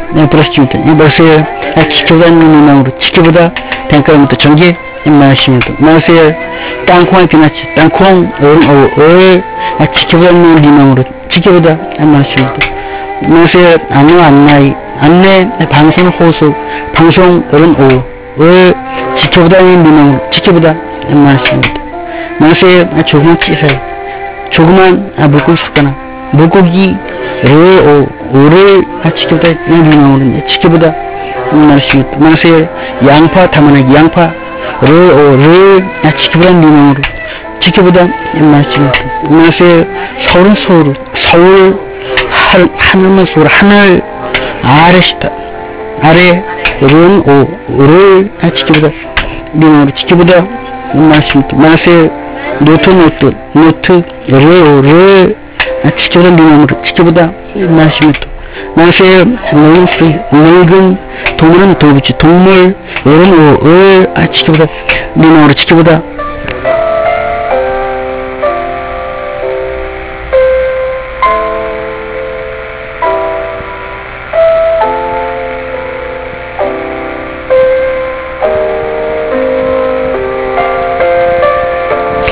들었습니다. 이 말세에 지켜보다는 마음으로 지켜보다 뱅가부터 전개 말씀입니다. 말세에 땅콩의 비나치 땅콩 어른 지켜보다는 마음으로 지켜보다 말씀입니다. 말세에 안내 방송 호수 방송 어른 오을 지켜보다는 마음으로 지켜보다 말씀입니다. 말세에 조그만 치사해 조그만 물고기 숫거나 물고기를 오를 지켜보다 마음으로 지켜보다 말씀입니다. 말세에 양파 담아내기 양파를 지켜보다 마음으로 지켜보다 말씀입니다. 말세에 서울 하늘만 서울 하늘 아래는 오를 지켜보다 마음으로 지켜보다 말씀입니다. 말세에 노트를 지켜보다 마음으로 지켜보다 말씀입니다. 말세에 늙은 동물은 돌붙이 동물은 오를 지켜보다 마음으로 지켜보다